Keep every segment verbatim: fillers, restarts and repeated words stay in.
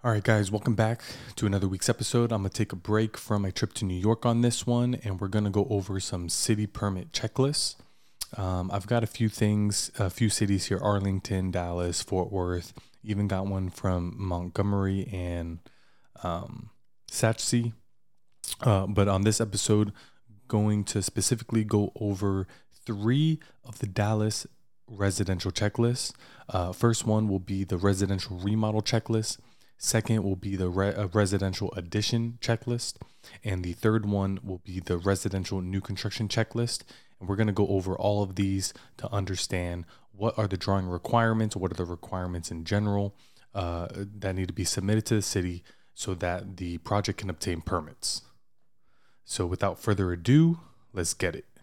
All right, guys, welcome back to another week's episode. I'm going to take a break from my trip to New York on this one, and we're going to go over some city permit checklists. Um, I've got a few things, a few cities here: Arlington, Dallas, Fort Worth, even got one from Montgomery and um, Satchsea. Uh, but on this episode, going to specifically go over three of the Dallas residential checklists. Uh, first one will be the residential remodel checklist. Second will be the re- uh, residential addition checklist. And the third one will be the residential new construction checklist. And we're going to go over all of these to understand what are the drawing requirements, what are the requirements in general uh, that need to be submitted to the city so that the project can obtain permits. So without further ado, let's get it.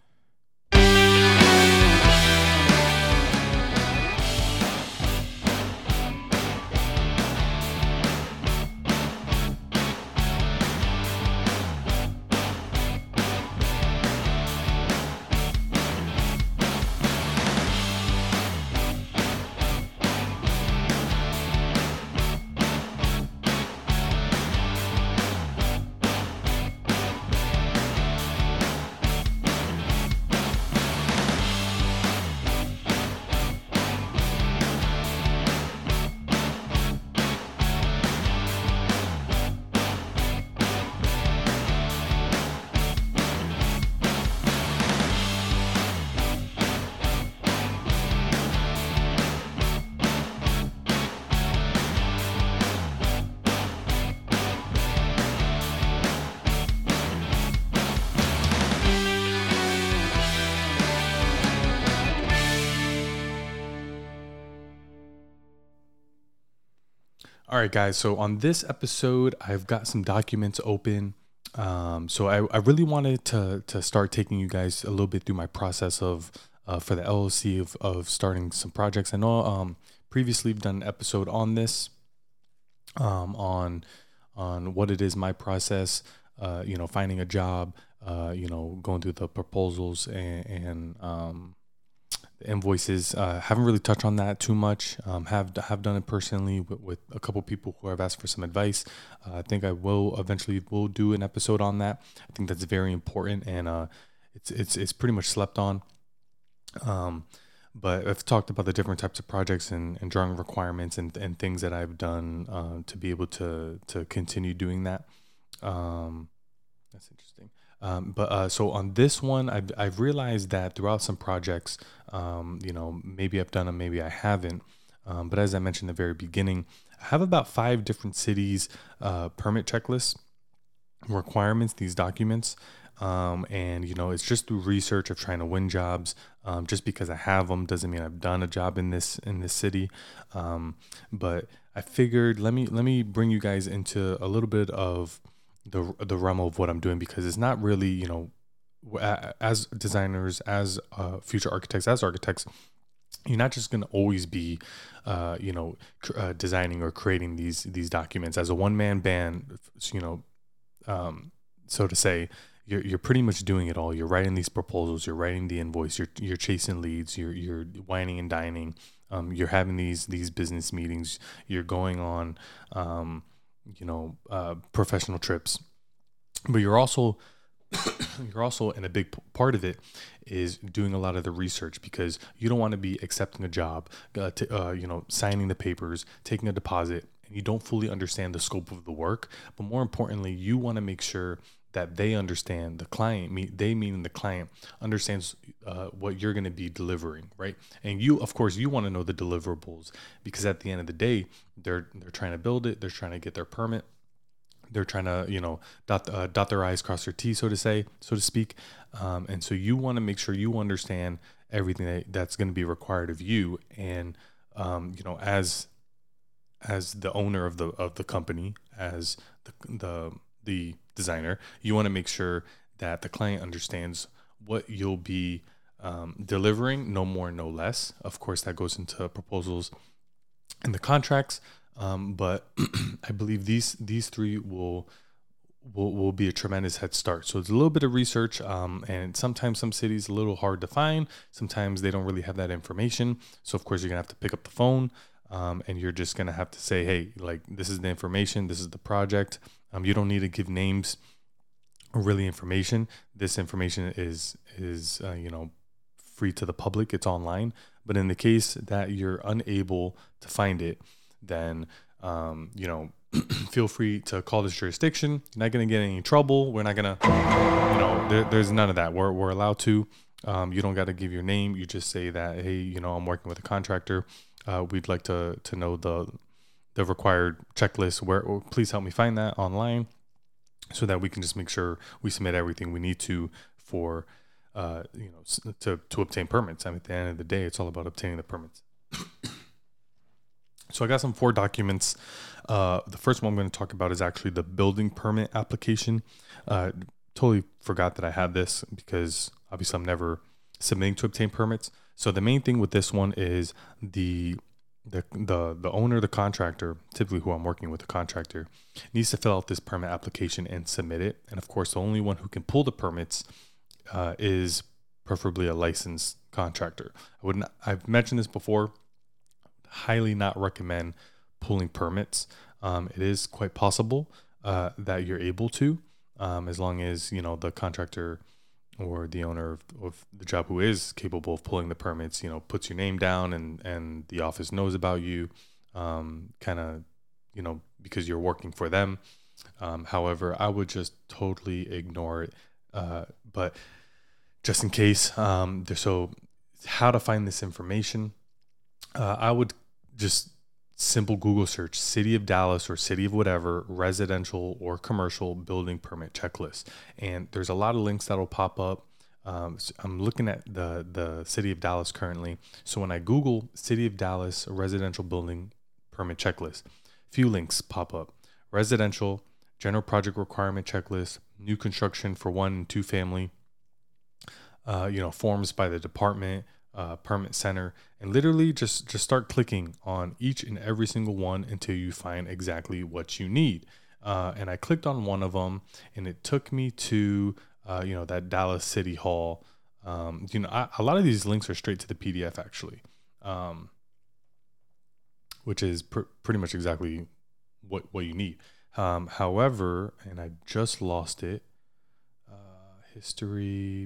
All right, guys. So on this episode, I've got some documents open. Um, so I, I really wanted to to start taking you guys a little bit through my process of uh, for the L L C of, of starting some projects. I know um, previously I've done an episode on this, um, on on what it is, my process, uh, you know, finding a job, uh, you know, going through the proposals and, and um, the invoices. Uh, haven't really touched on that too much. Um, have have done it personally with, with a couple people who have asked for some advice. Uh, I think I will eventually will do an episode on that. I think that's very important, and uh, it's it's it's pretty much slept on. Um, but I've talked about the different types of projects and, and drawing requirements and, and things that I've done uh, to be able to to continue doing that. Um, that's interesting. Um, but uh, so on this one, I've, I've realized that throughout some projects, um, you know, maybe I've done them, maybe I haven't. Um, but as I mentioned in the very beginning, I have about five different cities uh, permit checklists requirements, these documents. Um, and, you know, it's just through research of trying to win jobs. Um, just because I have them doesn't mean I've done a job in this in this city. Um, but I figured let me let me bring you guys into a little bit of the the realm of what I'm doing, because it's not really, you know, as designers, as uh, future architects, as architects, you're not just going to always be, uh, you know, uh, designing or creating these these documents as a one man band, you know, um, so to say. You're you're pretty much doing it all. You're writing these proposals. You're writing the invoice. You're you're chasing leads. You're you're whining and dining. Um, you're having these these business meetings. You're going on, um, you know, uh, professional trips. But you're also you're also, and a big p- part of it is doing a lot of the research, because you don't want to be accepting a job, uh, to, uh, you know, signing the papers, taking a deposit, and you don't fully understand the scope of the work. But more importantly, you want to make sure that they understand, the client, me, they meaning the client, understands uh, what you're going to be delivering, right? And you, of course, you want to know the deliverables, because at the end of the day, they're they're trying to build it, they're trying to get their permit, they're trying to, you know, dot uh, dot their I's, cross their T's, so to say, so to speak. Um, and so you want to make sure you understand everything that, that's going to be required of you, and um, you know, as as the owner of the of the company, as the the the designer, you want to make sure that the client understands what you'll be um, delivering, no more, no less. Of course, that goes into proposals and the contracts. Um, but I believe these these three will will will be a tremendous head start. So it's a little bit of research, um, and sometimes some cities a little hard to find. Sometimes they don't really have that information. So of course you're gonna have to pick up the phone, Um, and you're just going to have to say, hey, like, this is the information, this is the project. Um, you don't need to give names or really information. This information is, is, uh, you know, free to the public. It's online. But in the case that you're unable to find it, then, um, you know, feel free to call this jurisdiction. You're not going to get any trouble. We're not going to, you know, there, there's none of that. We're, we're allowed to. Um, you don't got to give your name. You just say that, hey, you know, I'm working with a contractor. Uh, we'd like to to know the the required checklist. Where, or please help me find that online, so that we can just make sure we submit everything we need to for, uh, you know, to to obtain permits. I mean, at the end of the day, it's all about obtaining the permits. So I got some four documents. Uh, the first one I'm going to talk about is actually the building permit application. Uh, totally forgot that I had this because obviously I'm never submitting to obtain permits. So the main thing with this one is the the the the owner, the contractor, typically who I'm working with, the contractor, needs to fill out this permit application and submit it. And of course, the only one who can pull the permits uh, is preferably a licensed contractor. I wouldn't. I've mentioned this before. Highly not recommend pulling permits. Um, it is quite possible uh, that you're able to, um, as long as, you know, the contractor or the owner of, of the job who is capable of pulling the permits, you know, puts your name down and, and the office knows about you, um, kind of, you know, because you're working for them. Um, however, I would just totally ignore it. Uh, but just in case, um, so how to find this information? Uh, I would just simple Google search City of Dallas or City of whatever residential or commercial building permit checklist. And there's a lot of links that'll pop up. Um, so I'm looking at the, the City of Dallas currently. So when I Google City of Dallas residential building permit checklist, few links pop up. Residential, general project requirement checklist, new construction for one and two family, uh, you know, forms by the department, uh, permit center, and literally just, just start clicking on each and every single one until you find exactly what you need. Uh, and I clicked on one of them and it took me to, uh, you know, that Dallas City Hall. Um, you know, I, a lot of these links are straight to the P D F actually, um, which is pr- pretty much exactly what, what you need. Um, however, and I just lost it, uh, history,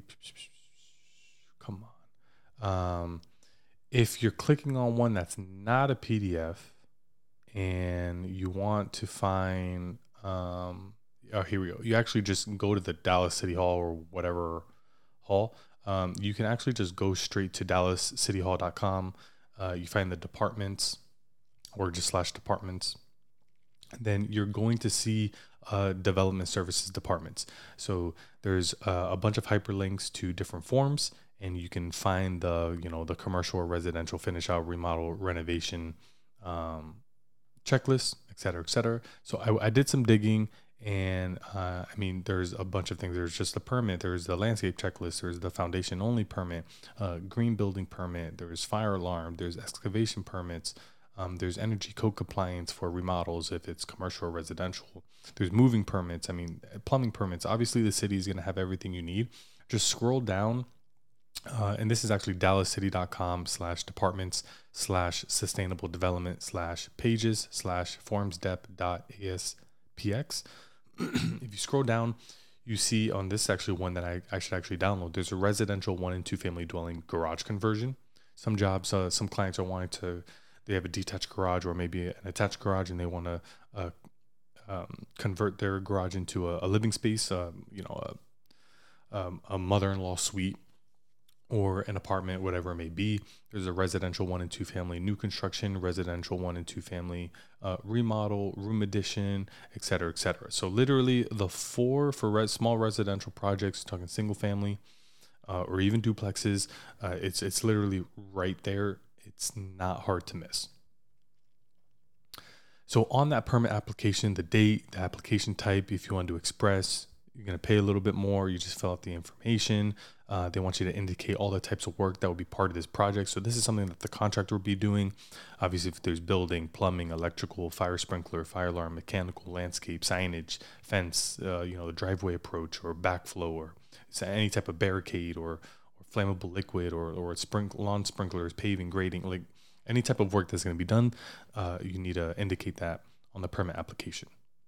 come on. Um, if you're clicking on one that's not a P D F and you want to find, um, oh, here we go. You actually just go to the Dallas City Hall or whatever hall. Um, you can actually just go straight to dallas city hall dot com. Uh, you find the departments or just slash departments. Then you're going to see uh, development services departments. So there's uh, a bunch of hyperlinks to different forms, and you can find the, you know, the commercial or residential finish out, remodel, renovation um, checklist, et cetera, et cetera. So I, I did some digging, and uh, I mean, there's a bunch of things. There's just the permit. There's the landscape checklist. There's the foundation only permit, uh, green building permit. There's fire alarm. There's excavation permits. Um, there's energy code compliance for remodels if it's commercial or residential. There's moving permits. I mean, plumbing permits. Obviously, the city is going to have everything you need. Just scroll down. Uh, and this is actually dallascity.com slash departments slash sustainable development slash pages slash formsdep dot aspx. If you scroll down, you see on this actually one that I, I should actually download. There's a residential one and two family dwelling garage conversion. Some jobs, uh, some clients are wanting to, they have a detached garage or maybe an attached garage and they want to uh, um, convert their garage into a, a living space, uh, you know, a, um, a mother-in-law suite or an apartment, whatever it may be. There's a residential one and two family new construction, residential one and two family uh, remodel, room addition, et cetera, et cetera. So literally the four for res- small residential projects, talking single family uh, or even duplexes, uh, it's it's literally right there. It's not hard to miss. So on that permit application, the date, the application type, if you want to do express, you're going to pay a little bit more. You just fill out the information. Uh, they want you to indicate all the types of work that will be part of this project. So this is something that the contractor will be doing. Obviously, if there's building, plumbing, electrical, fire sprinkler, fire alarm, mechanical, landscape, signage, fence, uh, you know, the driveway approach or backflow or any type of barricade or, or flammable liquid or, or sprink, lawn sprinklers, paving, grading, like any type of work that's going to be done, uh, you need to indicate that on the permit application.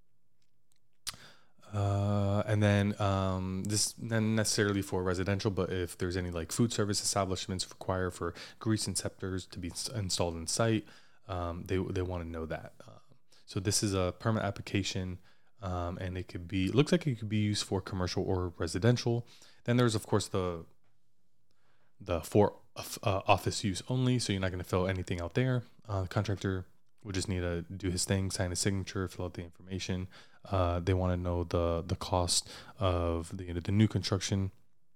Uh, and then um, this not necessarily for residential, but if there's any like food service establishments require for grease inceptors to be installed in site, um, they they want to know that. Uh, so this is a permit application, um, and it could be looks like it could be used for commercial or residential. Then there's of course the the for uh, office use only, so you're not going to fill anything out there. Uh, the contractor will just need to do his thing, sign a signature, fill out the information. Uh, they want to know the the cost of the the new construction,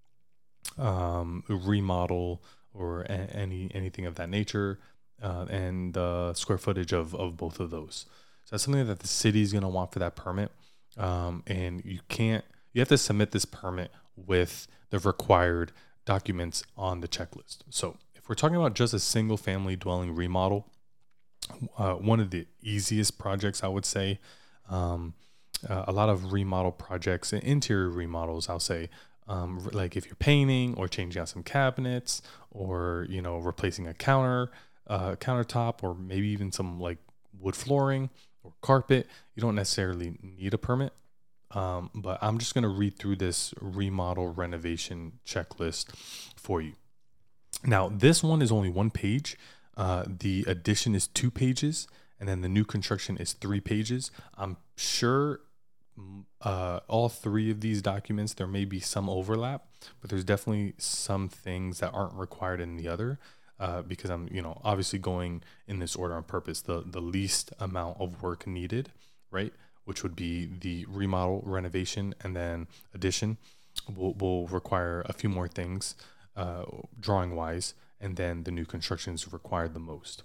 um, remodel, or a, any anything of that nature, uh, and the square footage of of both of those. So that's something that the city is going to want for that permit, um, and you can't you have to submit this permit with the required documents on the checklist. So if we're talking about just a single family dwelling remodel, uh, one of the easiest projects I would say. Um, Uh, a lot of remodel projects and interior remodels, I'll say, um, like if you're painting or changing out some cabinets or, you know, replacing a counter, uh, countertop, or maybe even some like wood flooring or carpet, you don't necessarily need a permit. Um, but I'm just going to read through this remodel renovation checklist for you. Now, this one is only one page. Uh, the addition is two pages, and then the new construction is three pages. I'm sure uh, all three of these documents, there may be some overlap, but there's definitely some things that aren't required in the other, uh, because I'm, you know, obviously going in this order on purpose. The the least amount of work needed, right, which would be the remodel, renovation, and then addition, will will require a few more things, uh, drawing wise, and then the new construction is required the most.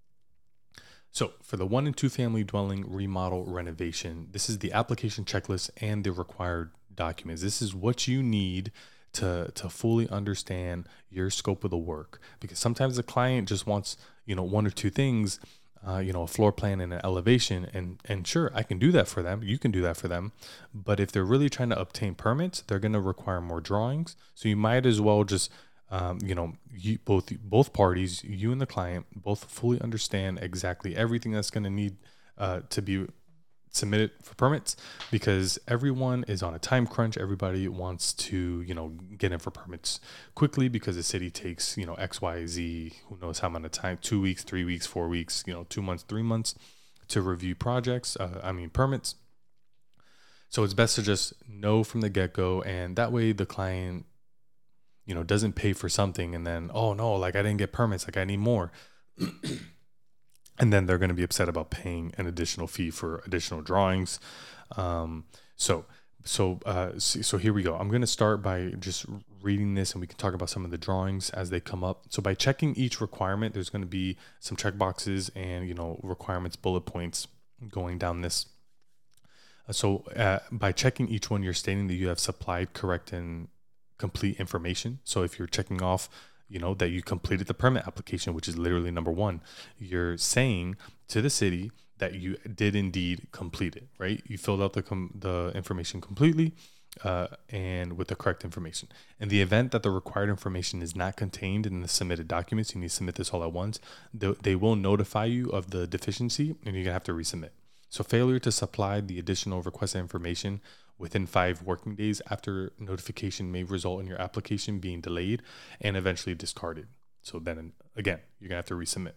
So for the one and two family dwelling remodel renovation, this is the application checklist and the required documents. This is what you need to, to fully understand your scope of the work, because sometimes the client just wants, you know, one or two things, uh, you know, a floor plan and an elevation. And, and sure, I can do that for them. You can do that for them. But if they're really trying to obtain permits, they're going to require more drawings. So you might as well just Um, you know, you, both both parties, you and the client, both fully understand exactly everything that's going to need uh, to be submitted for permits, because everyone is on a time crunch. Everybody wants to, you know, get in for permits quickly because the city takes, you know, X, Y, Z, who knows how many time, two weeks, three weeks, four weeks, you know, two months, three months to review projects. Uh, I mean, permits. So it's best to just know from the get-go, and that way the client, you know, doesn't pay for something and then, oh no, like I didn't get permits, like I need more. And then they're going to be upset about paying an additional fee for additional drawings. Um, so, so, uh, so, so here we go. I'm going to start by just reading this, and we can talk about some of the drawings as they come up. So by checking each requirement, there's going to be some check boxes and, you know, requirements, bullet points going down this. So uh, by checking each one, you're stating that you have supplied correct and complete information. So if you're checking off, you know, that you completed the permit application, which is literally number one, you're saying to the city that you did indeed complete it, right? You filled out the com- the information completely, uh, and with the correct information. In the event that the required information is not contained in the submitted documents, you need to submit this all at once. They, they will notify you of the deficiency, and you're gonna have to resubmit. So failure to supply the additional requested information within five working days after notification may result in your application being delayed and eventually discarded. So then again, you're gonna have to resubmit.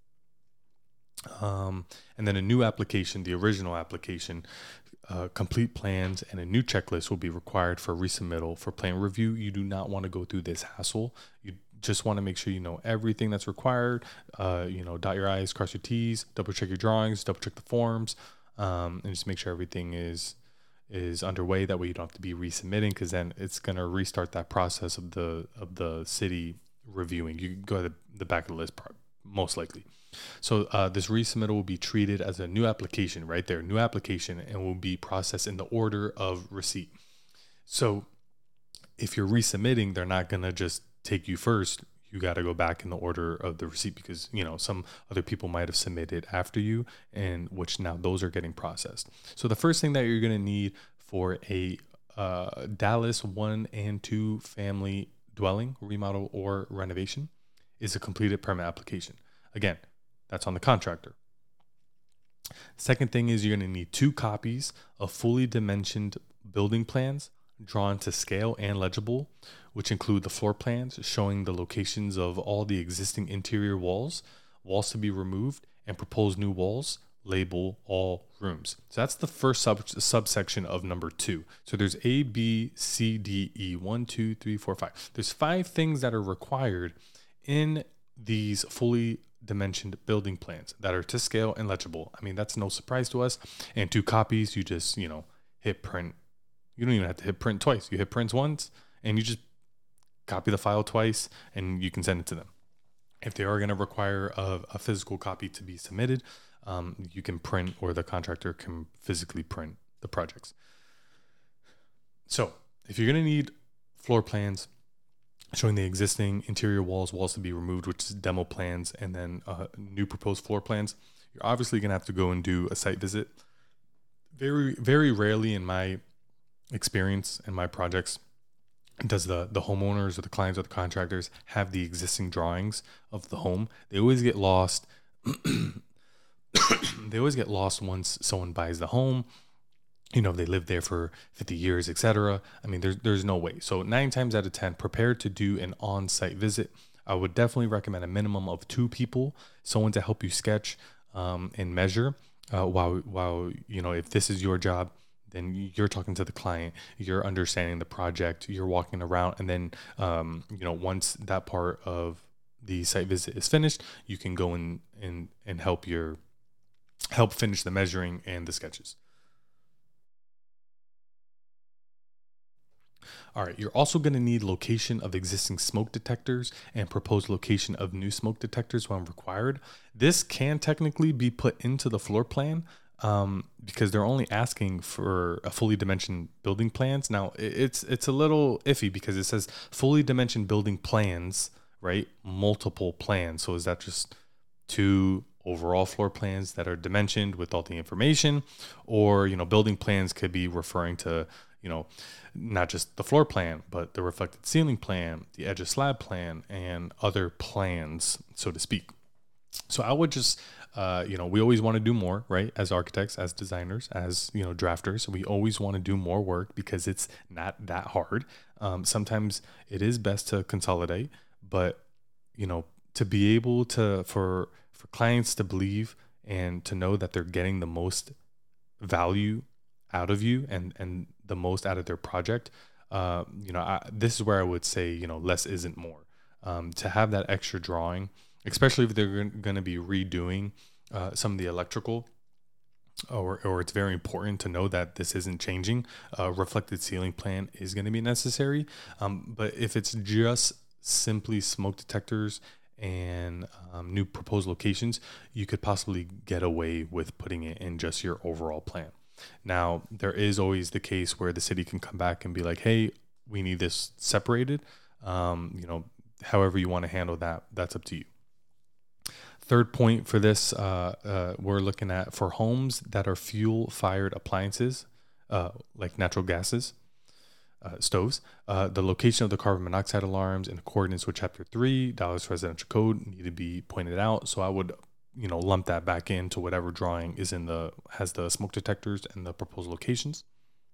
Um, and then a new application, the original application, uh, complete plans and a new checklist will be required for resubmittal. For plan review, you do not want to go through this hassle. You just want to make sure you know everything that's required. Uh, you know, dot your I's, cross your T's, double check your drawings, double check the forms, um, and just make sure everything is is underway. That way you don't have to be resubmitting, because then it's going to restart that process of the of the city reviewing. You can go to the, the back of the list part, most likely. So uh, this resubmittal will be treated as a new application right there, new application, and will be processed in the order of receipt. So if you're resubmitting, they're not going to just take you first. You got to go back in the order of the receipt, because, you know, some other people might have submitted after you, and which now those are getting processed. So the first thing that you're going to need for a uh, Dallas one and two family dwelling remodel or renovation is a completed permit application. Again, that's on the contractor. Second thing is you're going to need two copies of fully dimensioned building plans drawn to scale and legible, which include the floor plans showing the locations of all the existing interior walls, walls to be removed, and proposed new walls. Label all rooms. So that's the first sub subsection of number two. So there's A, B, C, D, E, one, two, three, four, five. There's five things that are required in these fully dimensioned building plans that are to scale and legible. I mean, that's no surprise to us. And two copies, you just, you know, hit print. You don't even have to hit print twice. You hit print once and you just copy the file twice and you can send it to them. If they are going to require a, a physical copy to be submitted, um, you can print, or the contractor can physically print the projects. So if you're going to need floor plans showing the existing interior walls, walls to be removed, which is demo plans, and then uh, new proposed floor plans, you're obviously going to have to go and do a site visit. Very, very rarely in my experience in my projects does the the homeowners or the clients or the contractors have the existing drawings of the home. They always get lost. They always get lost once someone buys the home. You know, they live there for fifty years, et cetera. I mean, there's there's no way. So nine times out of ten, prepare to do an on-site visit. I would definitely recommend a minimum of two people, someone to help you sketch um, and measure. Uh, while while you know, if this is your job, then you're talking to the client, you're understanding the project, you're walking around, and then um, you know, once that part of the site visit is finished, you can go in and and help your help finish the measuring and the sketches. All right, you're also going to need location of existing smoke detectors and proposed location of new smoke detectors when required. This can technically be put into the floor plan um, because they're only asking for a fully dimensioned building plans. Now, it's it's a little iffy because it says fully dimensioned building plans, right? Multiple plans. So is that just two overall floor plans that are dimensioned with all the information? Or, you know, building plans could be referring to, you know, not just the floor plan, but the reflected ceiling plan, the edge of slab plan, and other plans, so to speak. So I would just, uh, you know, we always want to do more, right? As architects, as designers, as, you know, drafters, we always want to do more work because it's not that hard. Um, sometimes it is best to consolidate, but, you know, to be able to, for, for clients to believe and to know that they're getting the most value out of you and, and the most out of their project, uh, you know, I, this is where I would say, you know, less isn't more. Um, to have that extra drawing, especially if they're going to be redoing uh, some of the electrical, or or it's very important to know that this isn't changing. A reflected ceiling plan is going to be necessary. Um, but if it's just simply smoke detectors and um, new proposed locations, you could possibly get away with putting it in just your overall plan. Now, there is always the case where the city can come back and be like, hey, we need this separated. Um, you know, however you want to handle that, that's up to you. Third point for this, uh, uh, we're looking at for homes that are fuel-fired appliances, uh, like natural gases, uh, stoves, uh, the location of the carbon monoxide alarms in accordance with Chapter three, Dallas Residential Code, need to be pointed out. So I would, you know, lump that back into whatever drawing is in the, has the smoke detectors and the proposed locations.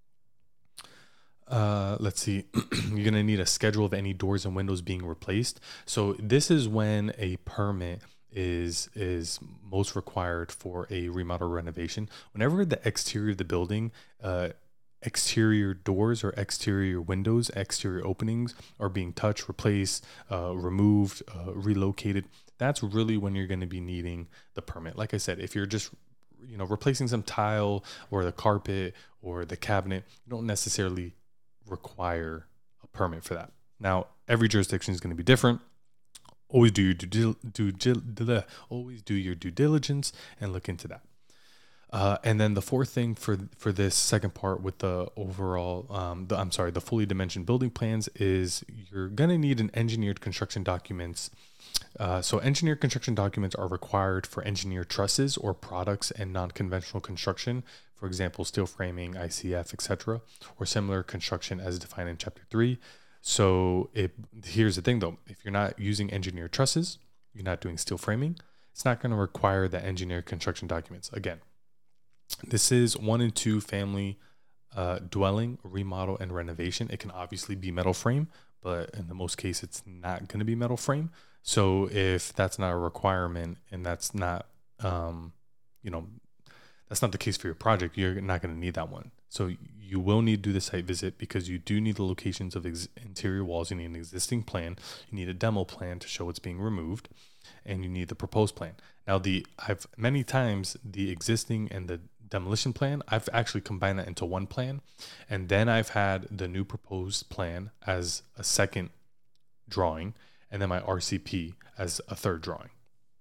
Uh, let's see, you're going to need a schedule of any doors and windows being replaced. So this is when a permit is is most required for a remodel renovation. Whenever the exterior of the building, uh, exterior doors or exterior windows, exterior openings are being touched, replaced, uh, removed, uh, relocated, that's really when you're going to be needing the permit. Like I said, if you're just, you know, replacing some tile or the carpet or the cabinet, you don't necessarily require a permit for that. Now, every jurisdiction is going to be different. Always do your due, due, due, always do your due diligence and look into that. Uh, and then the fourth thing for for this second part with the overall, um, the, I'm sorry, the fully dimensioned building plans is you're going to need an engineered construction documents. Uh, so engineered construction documents are required for engineered trusses or products and non-conventional construction. For example, steel framing, I C F, et cetera, or similar construction as defined in Chapter three. So it, here's the thing though, if you're not using engineered trusses, you're not doing steel framing, it's not going to require the engineer construction documents. Again, this is one and two family uh, dwelling, remodel, and renovation. It can obviously be metal frame, but in the most case, it's not going to be metal frame. So if that's not a requirement and that's not, um, you know, that's not the case for your project, you're not going to need that one. So you will need to do the site visit because you do need the locations of ex- interior walls. You need an existing plan. You need a demo plan to show what's being removed, and you need the proposed plan. Now, the I've many times the existing and the demolition plan, I've actually combined that into one plan, and then I've had the new proposed plan as a second drawing, and then my R C P as a third drawing.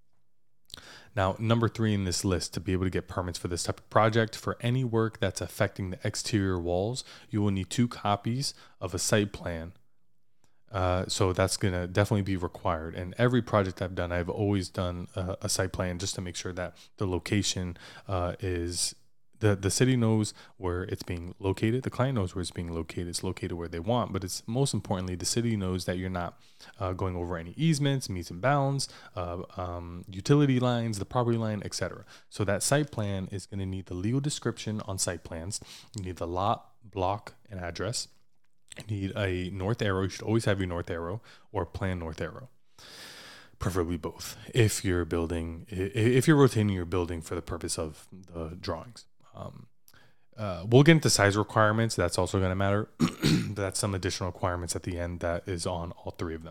Now, number three in this list, to be able to get permits for this type of project, for any work that's affecting the exterior walls, you will need two copies of a site plan. Uh, so that's going to definitely be required. And every project I've done, I've always done a, a site plan just to make sure that the location uh, is, the, the city knows where it's being located. The client knows where it's being located. It's located where they want, but it's most importantly, the city knows that you're not uh, going over any easements, meets and bounds, uh, um, utility lines, the property line, et cetera. So that site plan is going to need the legal description on site plans. You need the lot, block, and address. You need a north arrow. You should always have your north arrow or plan north arrow, preferably both. If you're building, if you're rotating your building for the purpose of the drawings, um, uh, we'll get into size requirements. That's also going to matter. That's some additional requirements at the end that is on all three of them.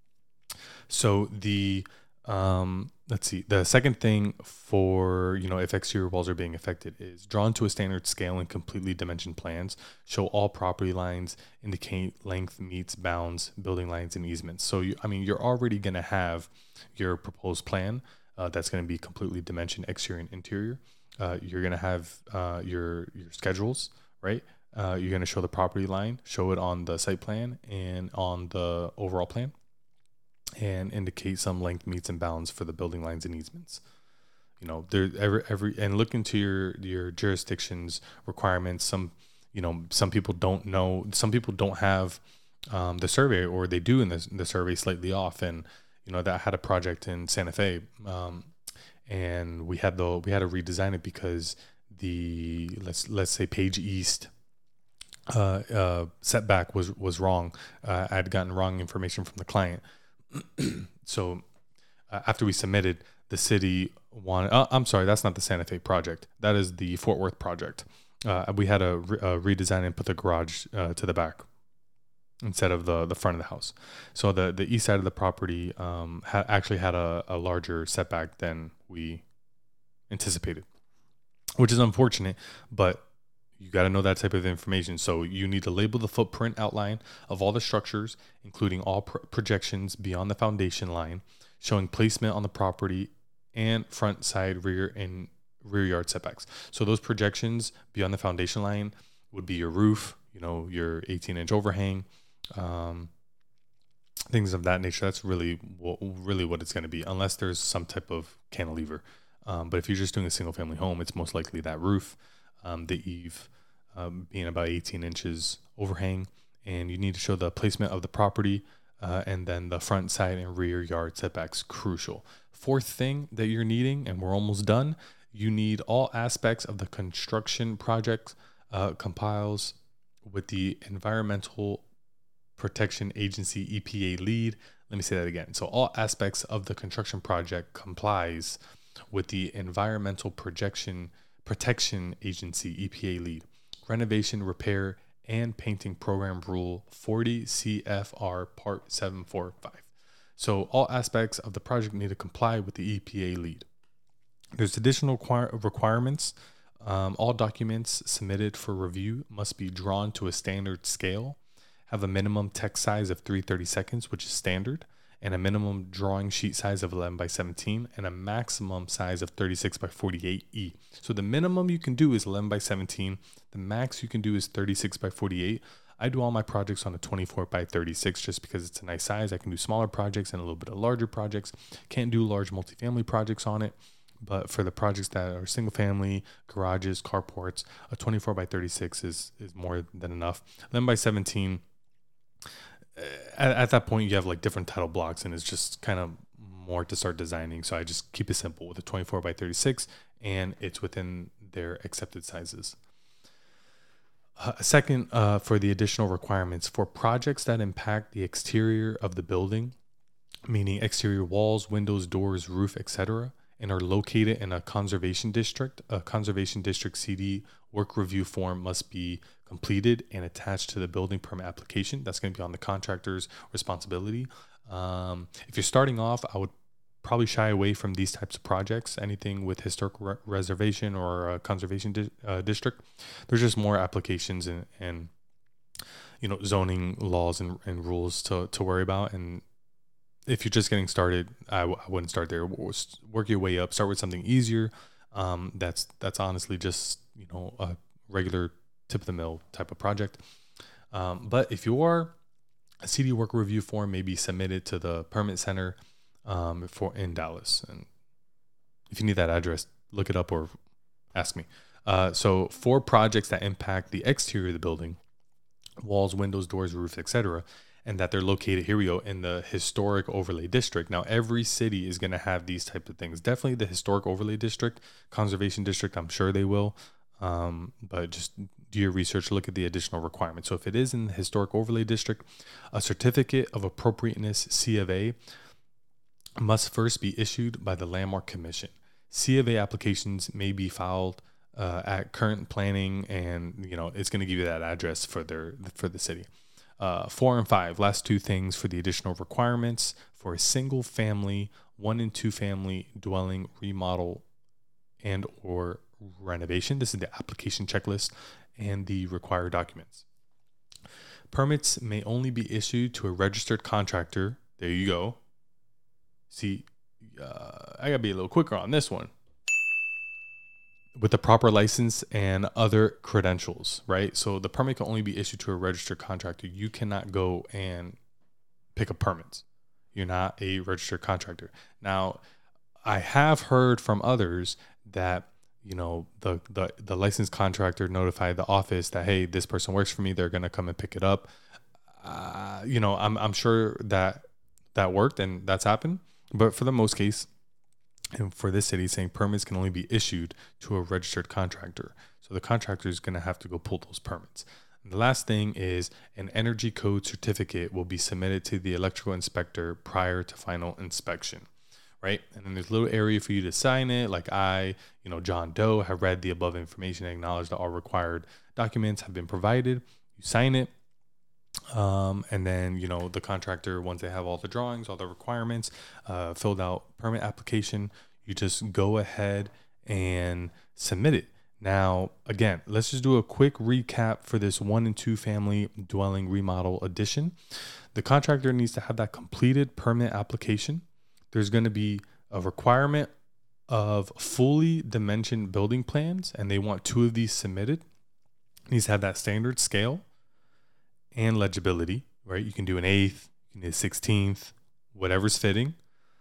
So the Um, let's see. The second thing for, you know, if exterior walls are being affected is drawn to a standard scale and completely dimensioned plans. Show all property lines, indicate length, meets, bounds, building lines, and easements. So, you, I mean, you're already going to have your proposed plan uh, that's going to be completely dimensioned, exterior and interior. Uh, you're going to have uh, your your schedules, right? Uh, you're going to show the property line, show it on the site plan and on the overall plan, and indicate some length, meets, and bounds for the building lines and easements. You know, there every every and look into your your jurisdiction's requirements. Some, you know, some people don't know. Some people don't have um, the survey, or they do, in the the survey slightly off. And you know, that had a project in Santa Fe, um, and we had the we had to redesign it because the let's let's say Page East uh, uh, setback was was wrong. Uh, I had gotten wrong information from the client. So uh, after we submitted, the city wanted, uh, I'm sorry, that's not the Santa Fe project. That is the Fort Worth project. Uh, we had to re- uh, redesign and put the garage uh, to the back instead of the, the front of the house. So the, the east side of the property um, ha- actually had a, a larger setback than we anticipated, which is unfortunate, but you got to know that type of information. So you need to label the footprint outline of all the structures, including all pro- projections beyond the foundation line, showing placement on the property and front, side, rear, and rear yard setbacks. So those projections beyond the foundation line would be your roof, you know, your eighteen inch overhang, um, things of that nature. That's really what, really what it's going to be, unless there's some type of cantilever. Um, but if you're just doing a single family home, it's most likely that roof. Um, the eave um, being about eighteen inches overhang, and you need to show the placement of the property uh, and then the front, side, and rear yard setbacks, crucial. Fourth thing that you're needing, and we're almost done, you need all aspects of the construction project uh, compiles with the Environmental Protection Agency E P A lead. Let me say that again. So all aspects of the construction project complies with the Environmental Projection Protection Agency E P A lead, renovation, repair, and painting program rule forty C F R part seven forty-five. So all aspects of the project need to comply with the E P A lead. There's additional requirements. Um, all documents submitted for review must be drawn to a standard scale, have a minimum text size of three hundred thirty seconds, which is standard, and a minimum drawing sheet size of eleven by seventeen, and a maximum size of thirty-six by forty-eight E. So the minimum you can do is eleven by seventeen. The max you can do is thirty-six by forty-eight. I do all my projects on a twenty-four by thirty-six just because it's a nice size. I can do smaller projects and a little bit of larger projects. Can't do large multifamily projects on it. But for the projects that are single family, garages, carports, a twenty-four by thirty-six is, is more than enough. eleven by seventeen, At, at that point, you have like different title blocks, and it's just kind of more to start designing. So I just keep it simple with a twenty-four by thirty-six, and it's within their accepted sizes. Uh, second, uh, for the additional requirements for projects that impact the exterior of the building, meaning exterior walls, windows, doors, roof, et cetera, and are located in a conservation district, a conservation district C D work review form must be completed and attached to the building permit application. That's going to be on the contractor's responsibility. Um, if you're starting off, I would probably shy away from these types of projects. Anything with historic re- reservation or uh, conservation di- uh, district, there's just more applications and, and you know zoning laws and, and rules to to worry about. And if you're just getting started, I, w- I wouldn't start there. Work your way up. Start with something easier. Um, that's that's honestly just you know a regular tip of the mill type of project. Um, but if you are a C D work review form may be submitted to the permit center um, for in Dallas. And if you need that address, look it up or ask me. Uh, so for projects that impact the exterior of the building, walls, windows, doors, roof, et cetera, and that they're located, here we go, in the historic overlay district. Now, every city is going to have these type of things. Definitely the historic overlay district, conservation district, I'm sure they will. Um, but just do your research, look at the additional requirements. So if it is in the historic overlay district, a certificate of appropriateness, C of A, must first be issued by the Landmark Commission. C of A applications may be filed uh, at current planning, and you know it's going to give you that address for their for the city. Uh, four and five, last two things for the additional requirements for a single family, one and two family dwelling remodel and or renovation. This is the application checklist and the required documents. Permits may only be issued to a registered contractor. There you go. See, uh, I gotta be a little quicker on this one. With the proper license and other credentials, right? So the permit can only be issued to a registered contractor. You cannot go and pick up permits. You're not a registered contractor. Now, I have heard from others that, you know, the, the, the licensed contractor notified the office that, hey, this person works for me. They're going to come and pick it up. Uh, you know, I'm, I'm sure that that worked and that's happened. But for the most case, and for this city, saying permits can only be issued to a registered contractor. So the contractor is going to have to go pull those permits. And the last thing is an energy code certificate will be submitted to the electrical inspector prior to final inspection, right? And then there's a little area for you to sign it. Like I, you know, John Doe, have read the above information and acknowledged that all required documents have been provided. You sign it. Um, and then, you know, the contractor, once they have all the drawings, all the requirements, uh, filled out permit application, you just go ahead and submit it. Now, again, let's just do a quick recap for this one and two family dwelling remodel addition. The contractor needs to have that completed permit application. There's going to be a requirement of fully dimensioned building plans, and they want two of these submitted. It needs to have that standard scale and legibility, right? You can do an eighth, you can do a sixteenth, whatever's fitting.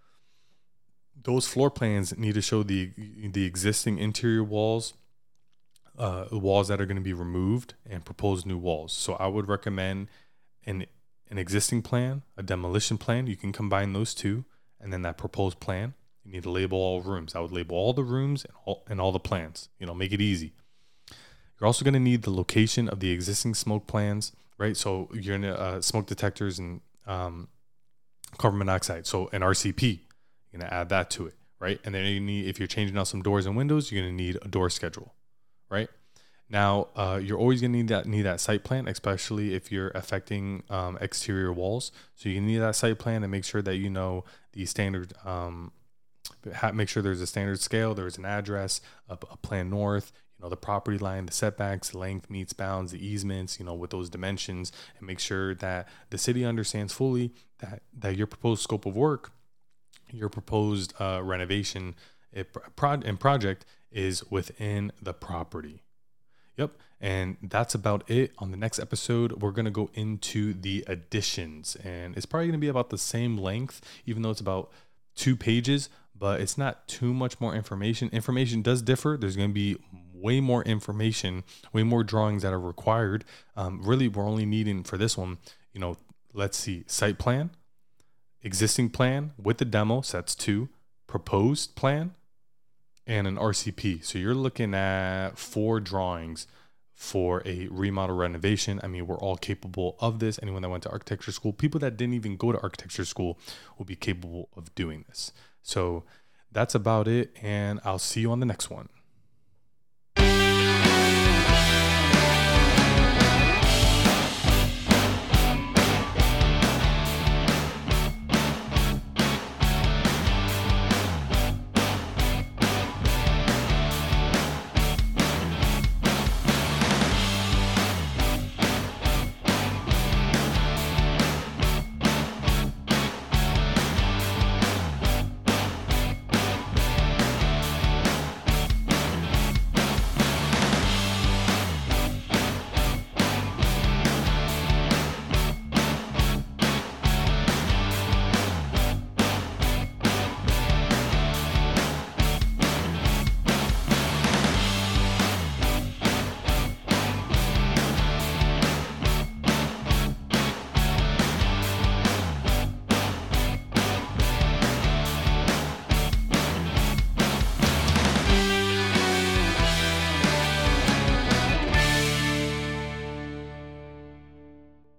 Those floor plans need to show the the existing interior walls, uh, walls that are going to be removed, and proposed new walls. So I would recommend an an existing plan, a demolition plan. You can combine those two, and then that proposed plan. You need to label all rooms. I would label all the rooms and all, and all the plans. You know, make it easy. You're also going to need the location of the existing smoke plans. Right, so you're in uh, smoke detectors and um, carbon monoxide. So an R C P, you're gonna add that to it, right? And then you need, if you're changing out some doors and windows, you're gonna need a door schedule, right? Now, uh, you're always gonna need that need that site plan, especially if you're affecting um, exterior walls. So you need that site plan to make sure that you know the standard. Um, make sure there's a standard scale, there's an address, a, a plan north. You know, the property line, the setbacks, length, meets, bounds, the easements, you know, with those dimensions, and make sure that the city understands fully that, that your proposed scope of work, your proposed uh, renovation it, and project is within the property. Yep. And that's about it. On the next episode, we're going to go into the additions, and it's probably going to be about the same length, even though it's about two pages, but it's not too much more information. Information does differ. There's going to be way more information, way more drawings that are required. Um, really, we're only needing for this one, you know, let's see, site plan, existing plan with the demo, so that's two, proposed plan, and an R C P. So you're looking at four drawings for a remodel renovation. I mean, we're all capable of this. Anyone that went to architecture school, people that didn't even go to architecture school will be capable of doing this. So that's about it, and I'll see you on the next one.